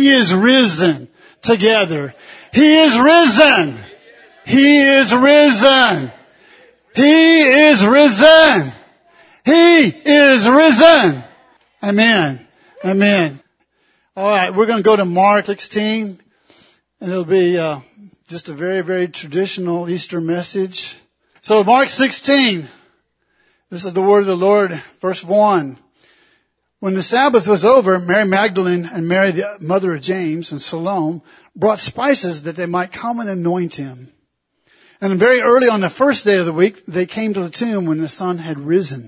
He is risen. Together. He is risen. He is risen. He is risen. He is risen. Amen. Amen. All right, we're going to go to Mark 16, and it'll be just a very, very traditional Easter message. So Mark 16, this is the word of the Lord, verse 1. When the Sabbath was over, Mary Magdalene and Mary, the mother of James, and Salome brought spices that they might come and anoint him. And very early on the first day of the week, they came to the tomb when the sun had risen.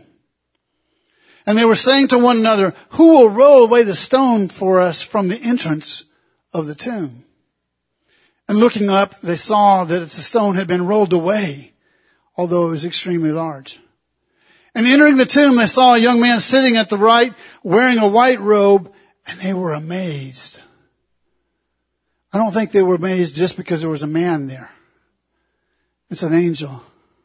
And they were saying to one another, who will roll away the stone for us from the entrance of the tomb? And looking up, they saw that the stone had been rolled away, although it was extremely large. And entering the tomb, they saw a young man sitting at the right, wearing a white robe, and they were amazed. I don't think they were amazed just because there was a man there. It's an angel.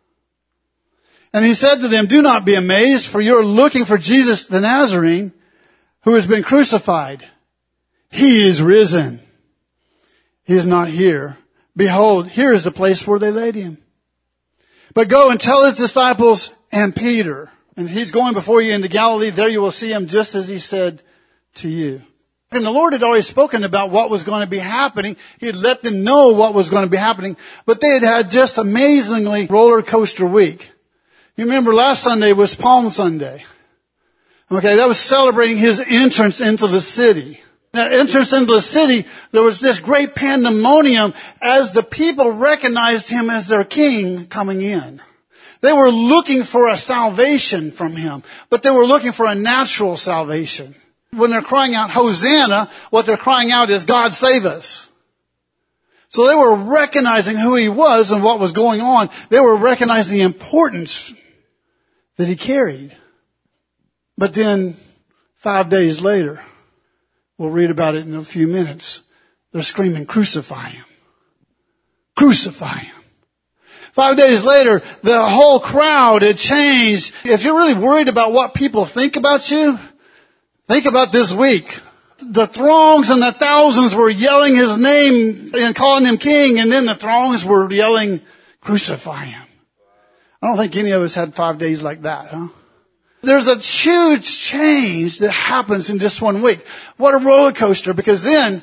And he said to them, do not be amazed, for you are looking for Jesus the Nazarene, who has been crucified. He is risen. He is not here. Behold, here is the place where they laid him. But go and tell his disciples and Peter, and he's going before you into Galilee. There you will see him just as he said to you. And the Lord had already spoken about what was going to be happening. He had let them know what was going to be happening. But they had had just amazingly roller coaster week. You remember last Sunday was Palm Sunday. Okay, that was celebrating his entrance into the city. Now, entrance into the city, there was this great pandemonium as the people recognized him as their king coming in. They were looking for a salvation from him, but they were looking for a natural salvation. When they're crying out, Hosanna, what they're crying out is, God save us. So they were recognizing who he was and what was going on. They were recognizing the importance that he carried. But then 5 days later, we'll read about it in a few minutes, they're screaming, crucify him. Crucify him. 5 days later, the whole crowd had changed. If you're really worried about what people think about you, think about this week. The throngs and the thousands were yelling his name and calling him king, and then the throngs were yelling, crucify him. I don't think any of us had 5 days like that, huh? There's a huge change that happens in just 1 week. What a roller coaster, because then,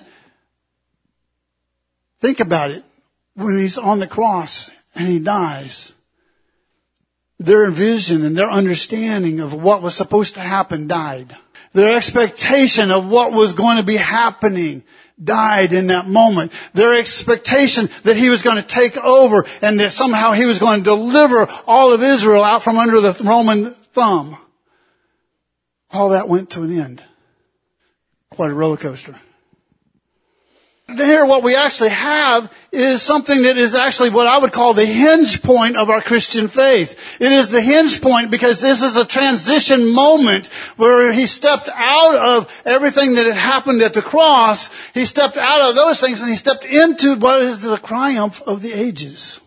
think about it. When he's on the cross and he dies, their vision and their understanding of what was supposed to happen died. Their expectation of what was going to be happening died in that moment. Their expectation that he was going to take over and that somehow he was going to deliver all of Israel out from under the Roman thumb. All that went to an end. Quite a roller coaster. Here, what we actually have is something that is actually what I would call the hinge point of our Christian faith. It is the hinge point because this is a transition moment where he stepped out of everything that had happened at the cross. He stepped out of those things and he stepped into what is the triumph of the ages.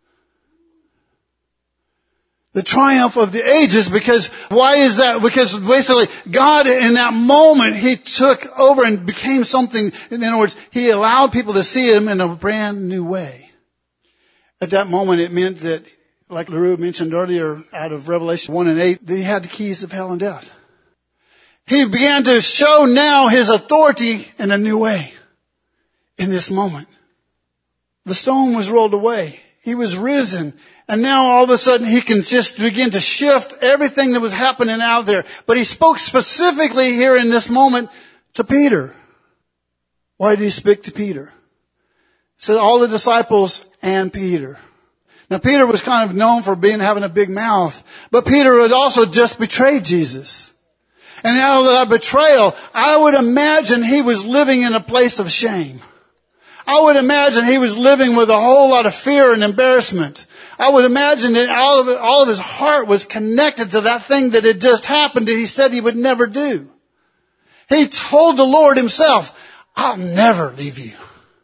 The triumph of the ages, because why is that? Because basically God in that moment, he took over and became something. In other words, he allowed people to see him in a brand new way. At that moment, it meant that, like LaRue mentioned earlier out of Revelation 1 and 8, that he had the keys of hell and death. He began to show now his authority in a new way in this moment. The stone was rolled away. He was risen. And now all of a sudden he can just begin to shift everything that was happening out there. But he spoke specifically here in this moment to Peter. Why did he speak to Peter? He said all the disciples and Peter. Now Peter was kind of known for having a big mouth. But Peter had also just betrayed Jesus. And out of that betrayal, I would imagine he was living in a place of shame. I would imagine he was living with a whole lot of fear and embarrassment. I would imagine that all of his heart was connected to that thing that had just happened that he said he would never do. He told the Lord himself, I'll never leave you.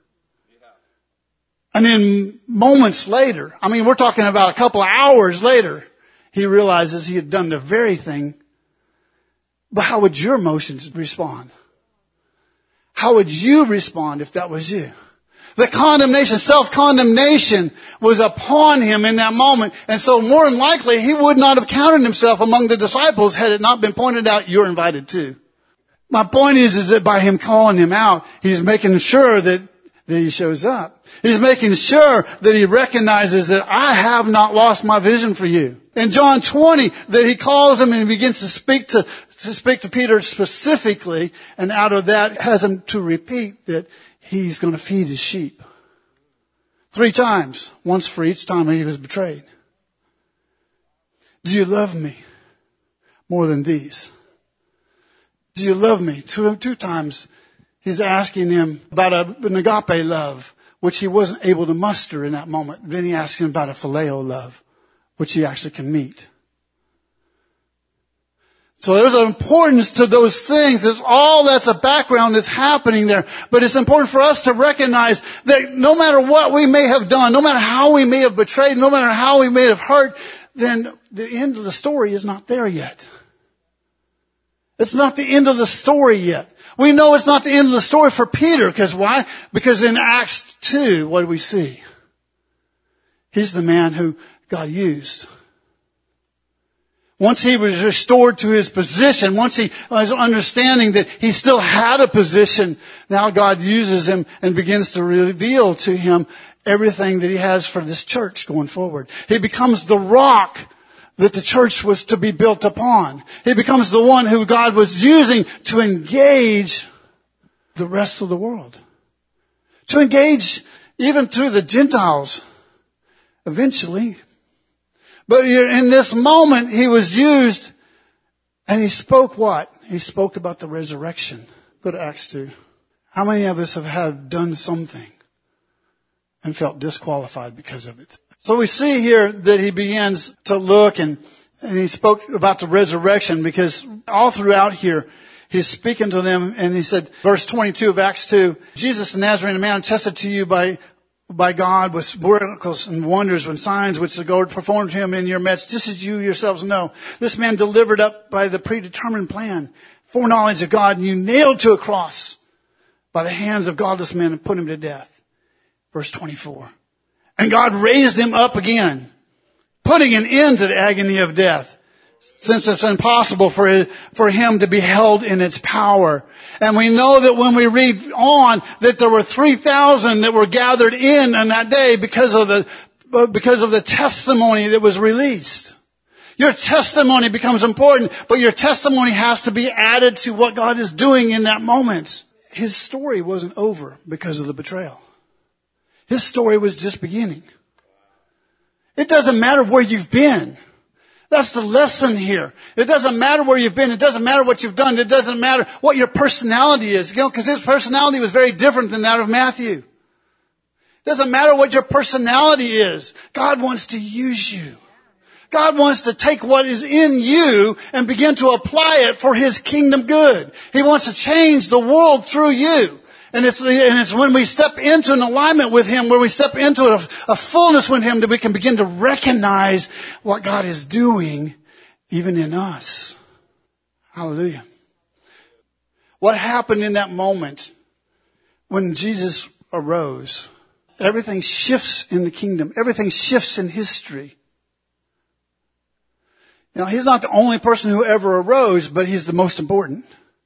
And then moments later, we're talking about a couple of hours later, he realizes he had done the very thing. But how would your emotions respond? How would you respond if that was you? The condemnation, self-condemnation was upon him in that moment. And so more than likely, he would not have counted himself among the disciples had it not been pointed out, you're invited too. My point is that by him calling him out, he's making sure that he shows up. He's making sure that he recognizes that I have not lost my vision for you. In John 20, that he calls him and begins to speak to Peter specifically, and out of that has him to repeat that he's going to feed his sheep. 3 times, once for each time he was betrayed. Do you love me more than these? Do you love me? Two times he's asking him about an agape love, which he wasn't able to muster in that moment. Then he asks him about a phileo love, which he actually can meet. So there's an importance to those things. There's all that's a background that's happening there. But it's important for us to recognize that no matter what we may have done, no matter how we may have betrayed, no matter how we may have hurt, then the end of the story is not there yet. It's not the end of the story yet. We know it's not the end of the story for Peter. Because why? Because in Acts 2, what do we see? He's the man who God used. Once he was restored to his position, once he was understanding that he still had a position, now God uses him and begins to reveal to him everything that he has for this church going forward. He becomes the rock that the church was to be built upon. He becomes the one who God was using to engage the rest of the world. To engage even through the Gentiles eventually. But in this moment, he was used, and he spoke what? He spoke about the resurrection. Go to Acts 2. How many of us have done something and felt disqualified because of it? So we see here that he begins to look, and he spoke about the resurrection, because all throughout here, he's speaking to them, and he said, verse 22 of Acts 2, Jesus the Nazarene, a man attested to you by God with miracles and wonders and signs which the Lord performed to him in your midst, just as you yourselves know. This man delivered up by the predetermined plan, foreknowledge of God, and you nailed to a cross by the hands of godless men and put him to death. Verse 24. And God raised him up again, putting an end to the agony of death, since it's impossible for him to be held in its power. And we know that when we read on that there were 3,000 that were gathered in on that day because of the testimony that was released. Your testimony becomes important, but your testimony has to be added to what God is doing in that moment. His story wasn't over because of the betrayal. His story was just beginning. It doesn't matter where you've been. That's the lesson here. It doesn't matter where you've been. It doesn't matter what you've done. It doesn't matter what your personality is. Because his personality was very different than that of Matthew. It doesn't matter what your personality is. God wants to use you. God wants to take what is in you and begin to apply it for his kingdom good. He wants to change the world through you. And it's when we step into an alignment with him, when we step into a fullness with him, that we can begin to recognize what God is doing even in us. Hallelujah. What happened in that moment when Jesus arose? Everything shifts in the kingdom. Everything shifts in history. Now, he's not the only person who ever arose, but he's the most important.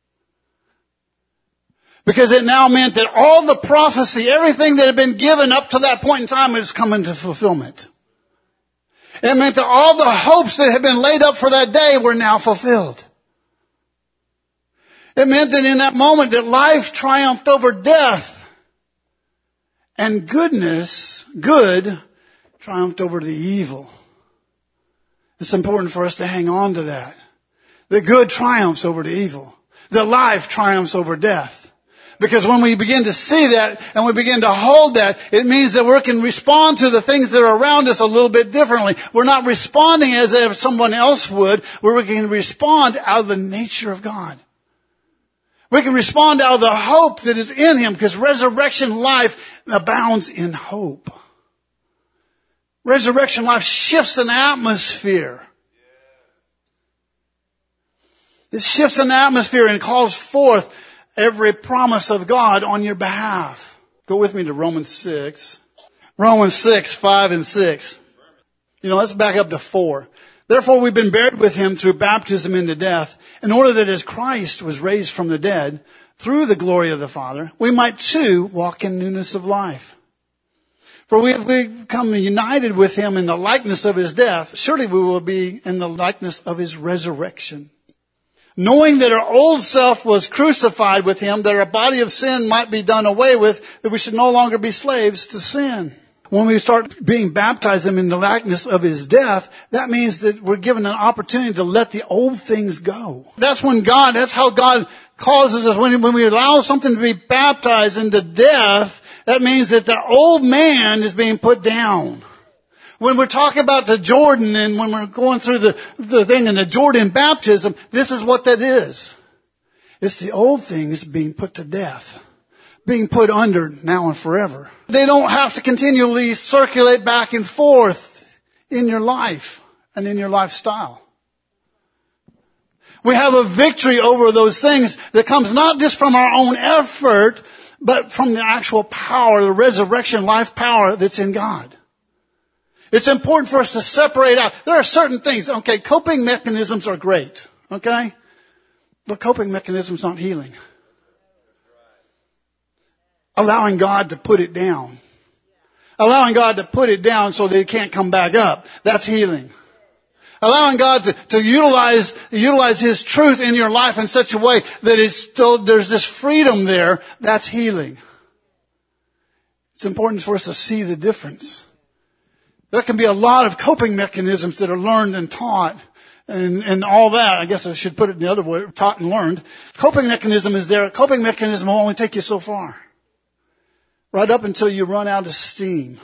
Because it now meant that all the prophecy, everything that had been given up to that point in time is coming to fulfillment. It meant that all the hopes that had been laid up for that day were now fulfilled. It meant that in that moment that life triumphed over death. And good triumphed over the evil. It's important for us to hang on to that. The good triumphs over the evil. The life triumphs over death. Because when we begin to see that and we begin to hold that, it means that we can respond to the things that are around us a little bit differently. We're not responding as if someone else would. We can respond out of the nature of God. We can respond out of the hope that is in him, because resurrection life abounds in hope. Resurrection life shifts an atmosphere. It shifts an atmosphere and calls forth every promise of God on your behalf. Go with me to Romans 6. Romans 6, 5 and 6. Let's back up to 4. Therefore we've been buried with him through baptism into death, in order that as Christ was raised from the dead, through the glory of the Father, we might too walk in newness of life. For we have become united with him in the likeness of his death, surely we will be in the likeness of his resurrection. Knowing that our old self was crucified with him, that our body of sin might be done away with, that we should no longer be slaves to sin. When we start being baptized in the likeness of his death, that means that we're given an opportunity to let the old things go. That's how God causes us. When we allow something to be baptized into death, that means that the old man is being put down. When we're talking about the Jordan and when we're going through the thing in the Jordan baptism, this is what that is. It's the old things being put to death, being put under now and forever. They don't have to continually circulate back and forth in your life and in your lifestyle. We have a victory over those things that comes not just from our own effort, but from the actual power, the resurrection life power that's in God. It's important for us to separate out. There are certain things, coping mechanisms are great, but coping mechanisms aren't healing. Allowing God to put it down. Allowing God to put it down so that it can't come back up. That's healing. Allowing God to utilize his truth in your life in such a way that there's this freedom there. That's healing. It's important for us to see the difference. There can be a lot of coping mechanisms that are learned and taught and all that. I guess I should put it the other way, taught and learned. Coping mechanism is there. Coping mechanism will only take you so far. Right up until you run out of steam.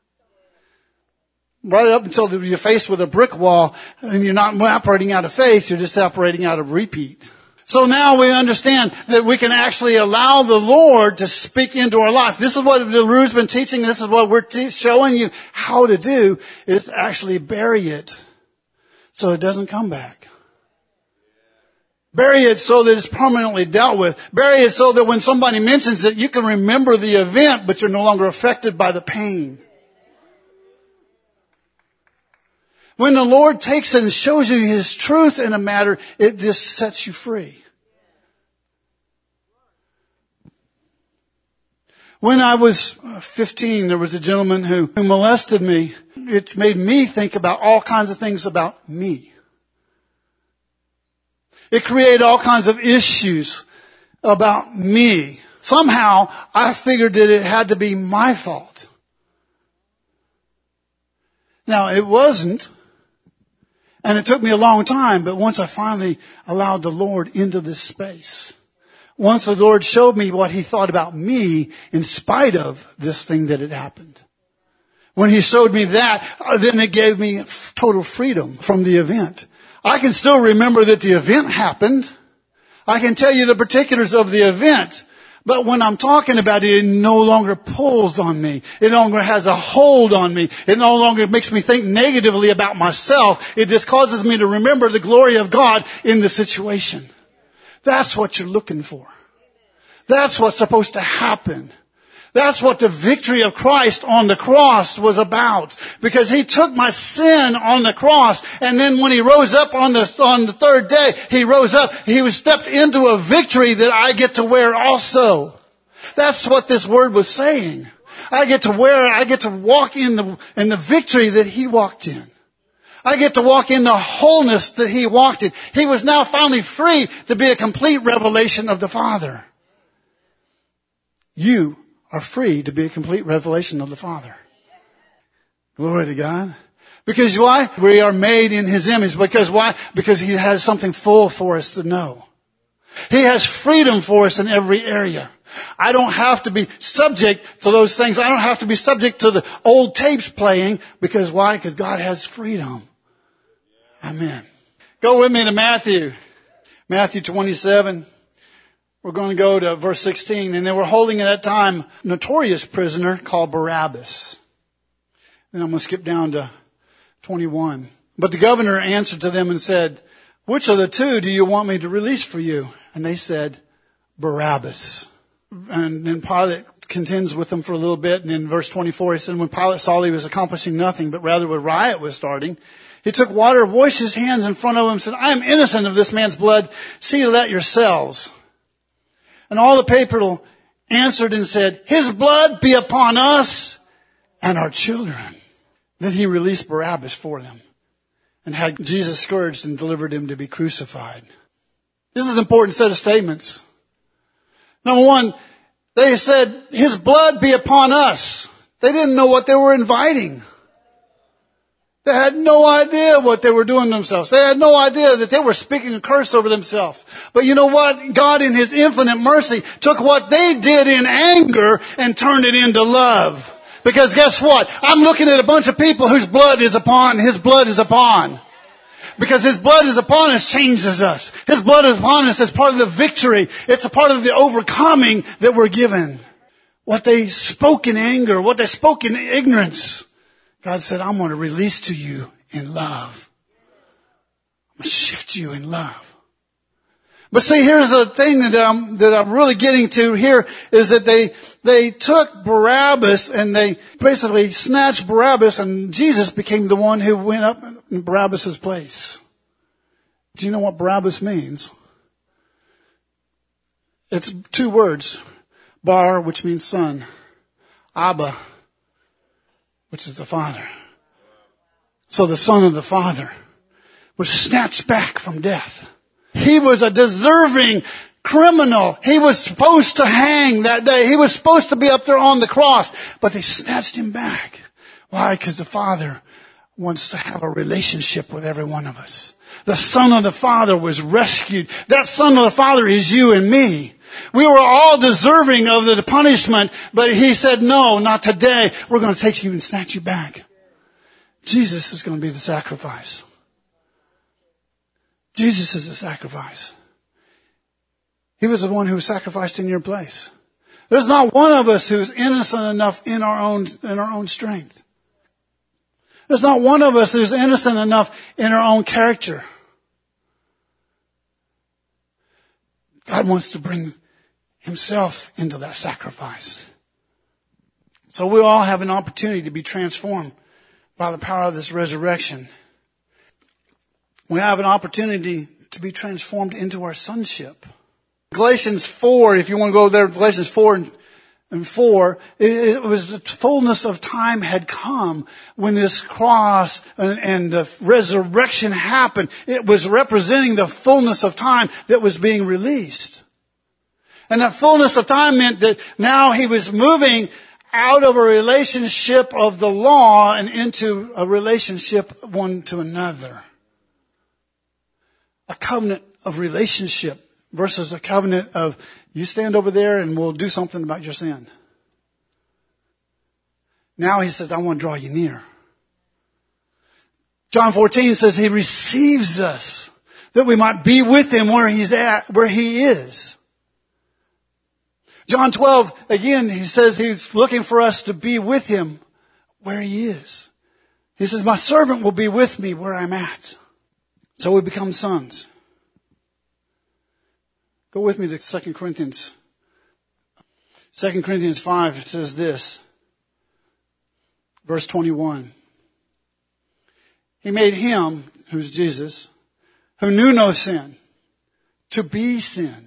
Right up until you're faced with a brick wall and you're not operating out of faith, you're just operating out of repeat. So now we understand that we can actually allow the Lord to speak into our life. This is what LaRue's been teaching. This is what we're showing you how to do, is actually bury it so it doesn't come back. Bury it so that it's permanently dealt with. Bury it so that when somebody mentions it, you can remember the event, but you're no longer affected by the pain. When the Lord takes it and shows you his truth in a matter, it just sets you free. When I was 15, there was a gentleman who molested me. It made me think about all kinds of things about me. It created all kinds of issues about me. Somehow, I figured that it had to be my fault. Now, it wasn't. And it took me a long time, but once I finally allowed the Lord into this space, once the Lord showed me what he thought about me in spite of this thing that had happened, when he showed me that, then it gave me total freedom from the event. I can still remember that the event happened. I can tell you the particulars of the event. But when I'm talking about it, it no longer pulls on me. It no longer has a hold on me. It no longer makes me think negatively about myself. It just causes me to remember the glory of God in the situation. That's what you're looking for. That's what's supposed to happen. That's what the victory of Christ on the cross was about. Because he took my sin on the cross. And then when he rose up on the third day, he rose up. He was stepped into a victory that I get to wear also. That's what this word was saying. I get to walk in the victory that he walked in. I get to walk in the wholeness that he walked in. He was now finally free to be a complete revelation of the Father. You are free to be a complete revelation of the Father. Glory to God. Because why? We are made in his image. Because why? Because he has something full for us to know. He has freedom for us in every area. I don't have to be subject to those things. I don't have to be subject to the old tapes playing. Because why? Because God has freedom. Amen. Go with me to Matthew. Matthew 27. We're going to go to verse 16. And they were holding at that time a notorious prisoner called Barabbas. And I'm going to skip down to 21. But the governor answered to them and said, "Which of the two do you want me to release for you?" And they said, Barabbas. And then Pilate contends with them for a little bit. And in verse 24, he said, when Pilate saw he was accomplishing nothing, but rather a riot was starting, he took water, washed his hands in front of him, and said, I am innocent of this man's blood. See to that yourselves. And all the people answered and said, his blood be upon us and our children. Then he released Barabbas for them and had Jesus scourged and delivered him to be crucified. This is an important set of statements. Number one, they said, his blood be upon us. They didn't know what they were inviting. They had no idea what they were doing to themselves. They had no idea that they were speaking a curse over themselves. But you know what? God in His infinite mercy took what they did in anger and turned it into love. Because guess what? I'm looking at a bunch of people whose blood is upon, His blood is upon. Because His blood is upon us changes us. His blood is upon us as part of the victory. It's a part of the overcoming that we're given. What they spoke in anger, what they spoke in ignorance, God said, I'm going to release to you in love. I'm going to shift you in love. But see, here's the thing that I'm really getting to here is that they took Barabbas and they basically snatched Barabbas, and Jesus became the one who went up in Barabbas' place. Do you know what Barabbas means? It's two words. Bar, which means son. Abba, which is the Father. So the Son of the Father was snatched back from death. He was a deserving criminal. He was supposed to hang that day. He was supposed to be up there on the cross. But they snatched him back. Why? Because the Father wants to have a relationship with every one of us. The Son of the Father was rescued. That Son of the Father is you and me. We were all deserving of the punishment, but He said, no, not today. We're going to take you and snatch you back. Jesus is going to be the sacrifice. Jesus is the sacrifice. He was the one who was sacrificed in your place. There's not one of us who's innocent enough in our own strength. There's not one of us who's innocent enough in our own character. God wants to bring Himself into that sacrifice. So we all have an opportunity to be transformed by the power of this resurrection. We have an opportunity to be transformed into our sonship. Galatians 4, if you want to go there, Galatians 4 and 4, it was the fullness of time had come when this cross and the resurrection happened. It was representing the fullness of time that was being released. And that fullness of time meant that now He was moving out of a relationship of the law and into a relationship one to another. A covenant of relationship versus a covenant of you stand over there and we'll do something about your sin. Now He says, I want to draw you near. John 14 says He receives us that we might be with Him where He's at, where He is. John 12, again, He says He's looking for us to be with Him where He is. He says, my servant will be with me where I'm at. So we become sons. Go with me to 2 Corinthians. 2 Corinthians 5 says this. Verse 21. He made Him, who's Jesus, who knew no sin, to be sin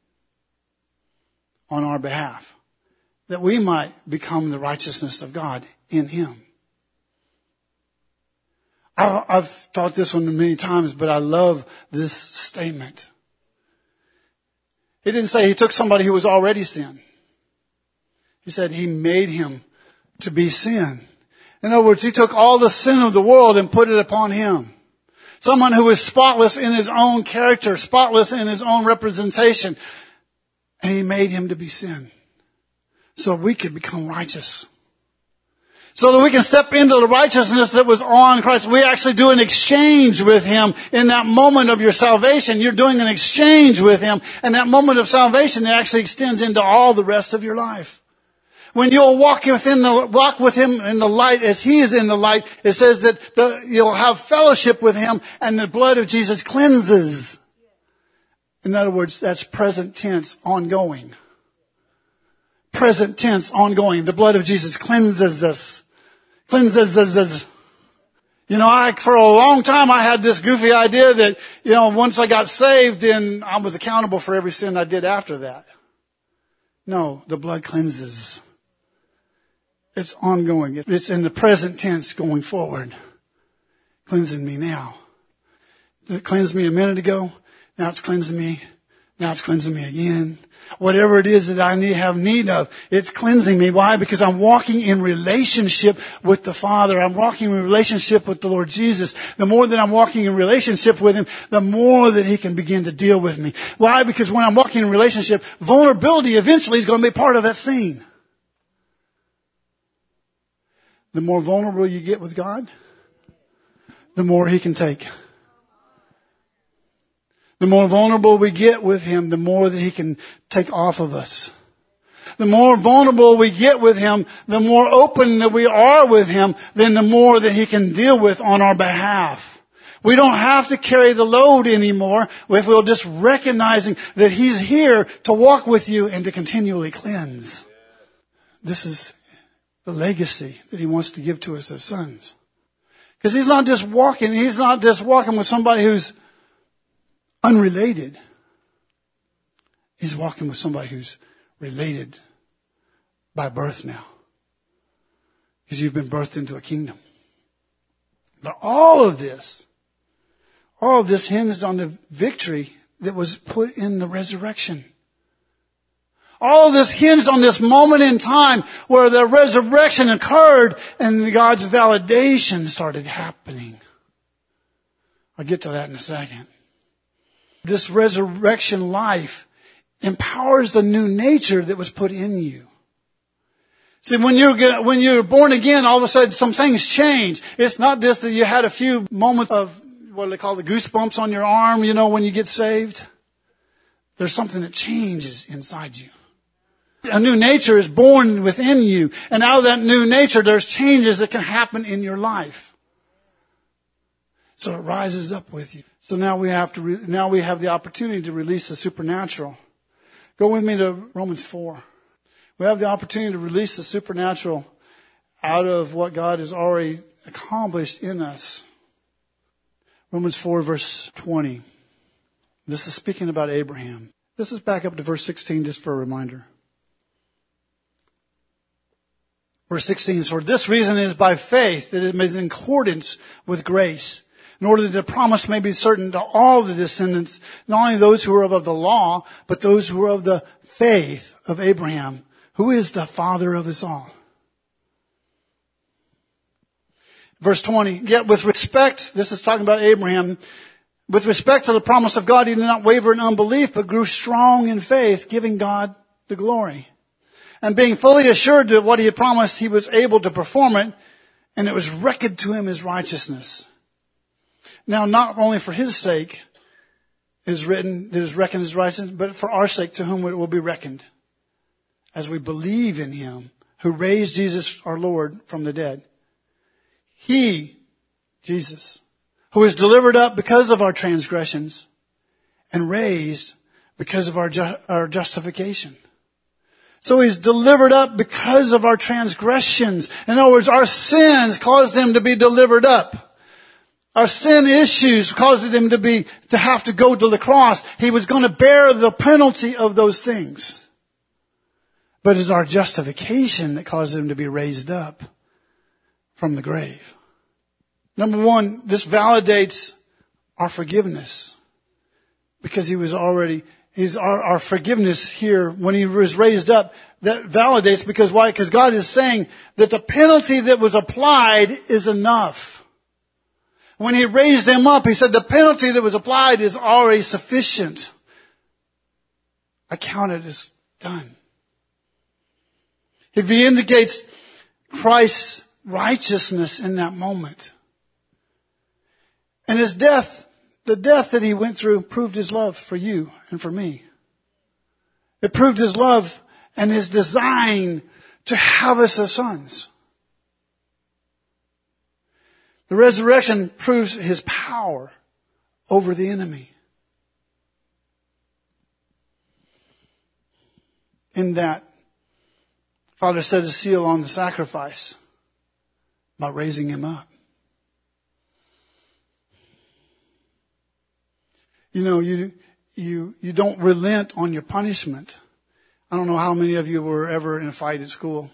on our behalf, that we might become the righteousness of God in Him. I've taught this one many times, but I love this statement. He didn't say He took somebody who was already sin. He said He made Him to be sin. In other words, He took all the sin of the world and put it upon Him. Someone who was spotless in his own character, spotless in his own representation. And He made Him to be sin. So we could become righteous. So that we can step into the righteousness that was on Christ. We actually do an exchange with Him in that moment of your salvation. You're doing an exchange with Him. And that moment of salvation, it actually extends into all the rest of your life. When you'll walk with Him in the light as He is in the light, it says that you'll have fellowship with Him and the blood of Jesus cleanses. In other words, that's present tense, ongoing. Present tense, ongoing. The blood of Jesus cleanses us. Cleanses us. You know, for a long time I had this goofy idea that, once I got saved, then I was accountable for every sin I did after that. No, the blood cleanses. It's ongoing. It's in the present tense going forward. Cleansing me now. It cleansed me a minute ago. Now it's cleansing me. Now it's cleansing me again. Whatever it is that I have need of, it's cleansing me. Why? Because I'm walking in relationship with the Father. I'm walking in relationship with the Lord Jesus. The more that I'm walking in relationship with Him, the more that He can begin to deal with me. Why? Because when I'm walking in relationship, vulnerability eventually is going to be part of that scene. The more vulnerable you get with God, the more He can take. The more vulnerable we get with Him, the more that He can take off of us. The more vulnerable we get with Him, the more open that we are with Him, then the more that He can deal with on our behalf. We don't have to carry the load anymore if we'll just recognizing that He's here to walk with you and to continually cleanse. This is the legacy that He wants to give to us as sons. Because He's not just walking with somebody who's unrelated. He's walking with somebody who's related by birth now. Because you've been birthed into a kingdom. But all of this hinged on the victory that was put in the resurrection. All of this hinged on this moment in time where the resurrection occurred and God's validation started happening. I'll get to that in a second. This resurrection life empowers the new nature that was put in you. See, when you're born again, all of a sudden some things change. It's not just that you had a few moments of, what do they call the goosebumps on your arm, when you get saved. There's something that changes inside you. A new nature is born within you. And out of that new nature, there's changes that can happen in your life. So it rises up with you. So now we have the opportunity to release the supernatural. Go with me to Romans 4. We have the opportunity to release the supernatural out of what God has already accomplished in us. Romans 4 verse 20. This is speaking about Abraham. This is back up to verse 16 just for a reminder. Verse 16, for this reason it is by faith that it is in accordance with grace, in order that the promise may be certain to all the descendants, not only those who are of the law, but those who are of the faith of Abraham, who is the father of us all. Verse 20, yet with respect, this is talking about Abraham, with respect to the promise of God, he did not waver in unbelief, but grew strong in faith, giving God the glory. And being fully assured that what he had promised, he was able to perform it, and it was reckoned to him as righteousness. Now, not only for his sake is written, it is reckoned as righteousness, but for our sake, to whom it will be reckoned, as we believe in him who raised Jesus our Lord from the dead. He, Jesus, who was delivered up because of our transgressions and raised because of our justification. So he's delivered up because of our transgressions. In other words, our sins caused him to be delivered up. Our sin issues caused him to have to go to the cross. He was going to bear the penalty of those things. But it's our justification that caused him to be raised up from the grave. Number one, this validates our forgiveness. Because he was already, our forgiveness here, when he was raised up, that validates, because why? Because God is saying that the penalty that was applied is enough. When he raised him up, he said the penalty that was applied is already sufficient. I count it as done. He vindicates Christ's righteousness in that moment. And his death, the death that he went through, proved his love for you and for me. It proved his love and his design to have us as sons. The resurrection proves his power over the enemy. in that Father set a seal on the sacrifice by raising him up. You know, you don't relent on your punishment. I don't know how many of you were ever in a fight at school.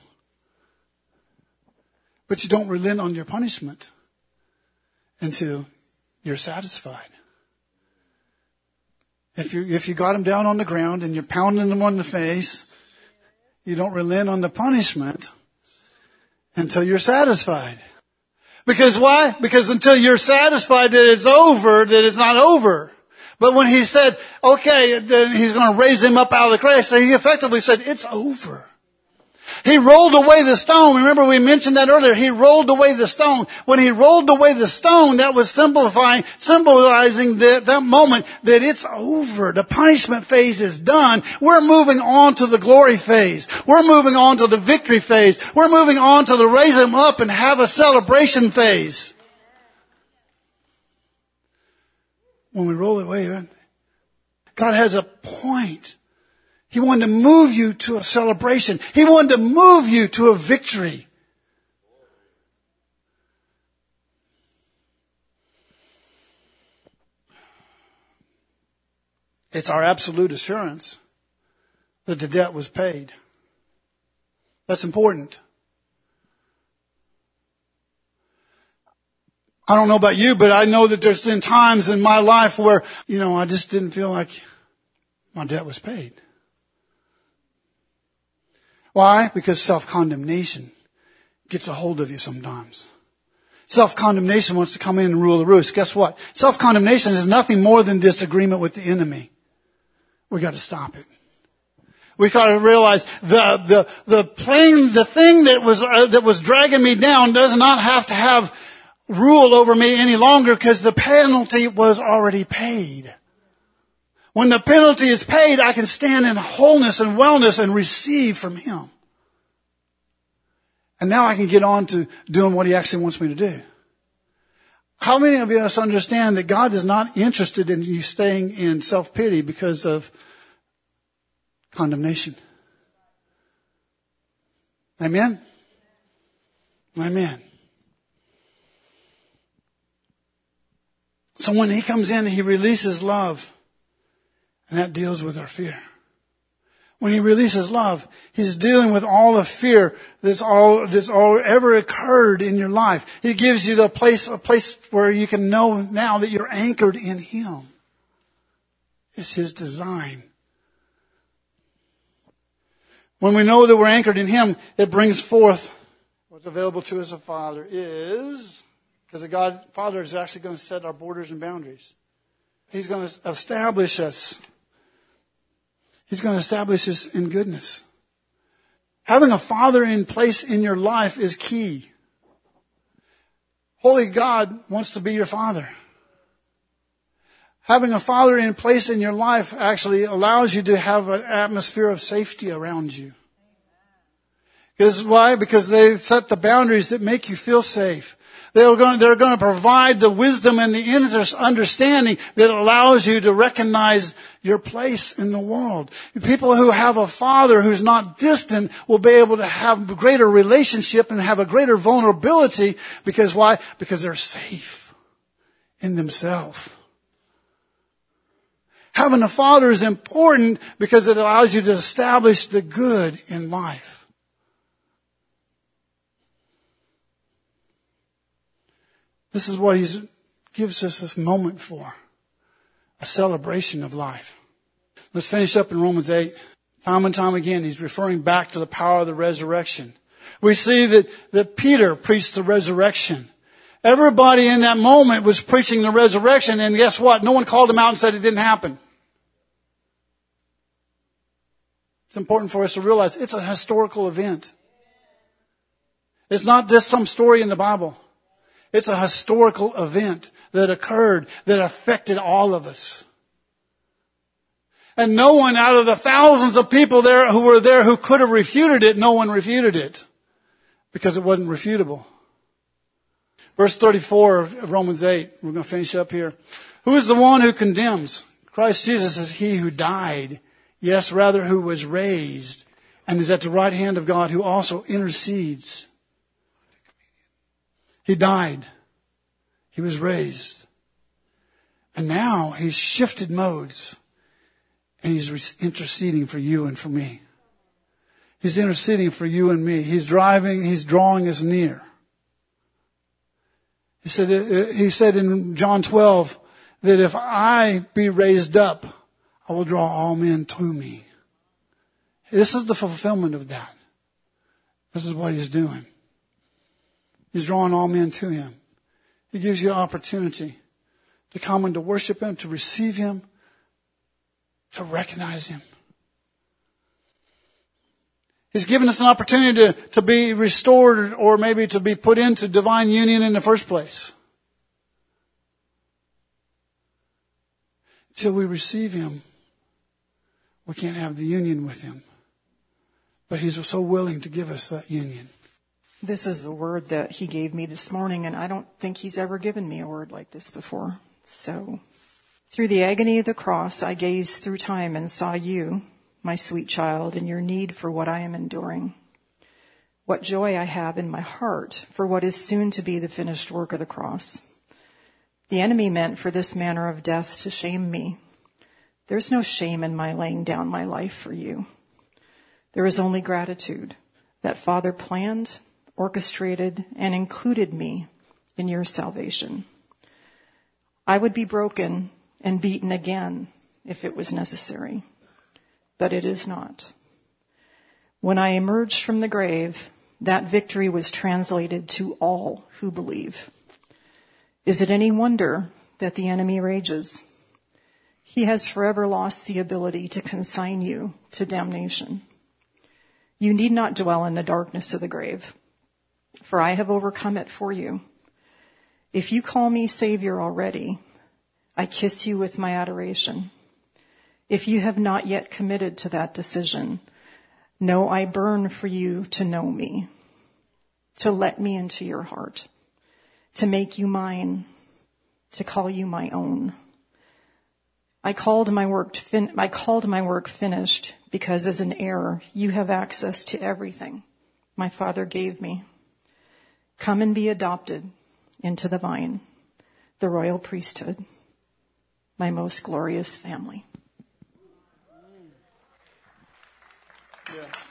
But you don't relent on your punishment until you're satisfied. If you got him down on the ground and you're pounding him on the face, you don't relent on the punishment until you're satisfied. Because why? Because until you're satisfied that it's over, that it's not over. But when he said, okay, then he's going to raise him up out of the grave, so he effectively said, it's over. He rolled away the stone. Remember we mentioned that earlier. He rolled away the stone. When he rolled away the stone, that was symbolizing that moment that it's over. The punishment phase is done. We're moving on to the glory phase. We're moving on to the victory phase. We're moving on to the raise him up and have a celebration phase. When we roll it away, God has a point. He wanted to move you to a celebration. He wanted to move you to a victory. It's our absolute assurance that the debt was paid. That's important. I don't know about you, but I know that there's been times in my life where, I just didn't feel like my debt was paid. Why? Because self-condemnation gets a hold of you sometimes. Self-condemnation wants to come in and rule the roost. Guess what? Self-condemnation is nothing more than disagreement with the enemy. We got to stop it. We got to realize the thing that was dragging me down does not have to have rule over me any longer because the penalty was already paid. When the penalty is paid, I can stand in wholeness and wellness and receive from Him. And now I can get on to doing what He actually wants me to do. How many of us understand that God is not interested in you staying in self-pity because of condemnation? Amen? Amen. So when He comes in, He releases love. And that deals with our fear. When He releases love, He's dealing with all the fear that's all ever occurred in your life. He gives you a place where you can know now that you're anchored in Him. It's His design. When we know that we're anchored in Him, it brings forth what's available to us as a Father is, because the God Father is actually going to set our borders and boundaries. He's going to establish us. He's going to establish us in goodness. Having a Father in place in your life is key. Holy God wants to be your Father. Having a Father in place in your life actually allows you to have an atmosphere of safety around you. Because why? Because they set the boundaries that make you feel safe. They're going to provide the wisdom and the understanding that allows you to recognize your place in the world. People who have a Father who's not distant will be able to have a greater relationship and have a greater vulnerability. Because why? Because they're safe in themselves. Having a Father is important because it allows you to establish the good in life. This is what He gives us this moment for. A celebration of life. Let's finish up in Romans 8. Time and time again, He's referring back to the power of the resurrection. We see that Peter preached the resurrection. Everybody in that moment was preaching the resurrection, and guess what? No one called him out and said it didn't happen. It's important for us to realize it's a historical event. It's not just some story in the Bible. It's a historical event that occurred that affected all of us. And no one out of the thousands of people there who were there who could have refuted it, no one refuted it because it wasn't refutable. Verse 34 of Romans 8, we're going to finish up here. Who is the one who condemns? Christ Jesus is He who died. Yes, rather who was raised, and is at the right hand of God, who also intercedes. He died. He was raised. And now he's shifted modes. And he's interceding for you and for me. He's interceding for you and me. He's drawing us near. He said in John 12 that if I be raised up, I will draw all men to me. This is the fulfillment of that. This is what he's doing. He's drawing all men to him. He gives you an opportunity to come and to worship him, to receive him, to recognize him. He's given us an opportunity to be restored, or maybe to be put into divine union in the first place. Until we receive him, we can't have the union with him. But he's so willing to give us that union. This is the word that he gave me this morning, and I don't think he's ever given me a word like this before. So, through the agony of the cross, I gazed through time and saw you, my sweet child, in your need for what I am enduring. What joy I have in my heart for what is soon to be the finished work of the cross. The enemy meant for this manner of death to shame me. There's no shame in my laying down my life for you. There is only gratitude that Father planned, orchestrated, and included me in your salvation. I would be broken and beaten again if it was necessary, but it is not. When I emerged from the grave, that victory was translated to all who believe. Is it any wonder that the enemy rages? He has forever lost the ability to consign you to damnation. You need not dwell in the darkness of the grave, for I have overcome it for you. If you call me Savior already, I kiss you with my adoration. If you have not yet committed to that decision, know I burn for you to know me, to let me into your heart, to make you mine, to call you my own. I called my work finished because as an heir, you have access to everything my Father gave me. Come and be adopted into the vine, the royal priesthood, my most glorious family. Yeah.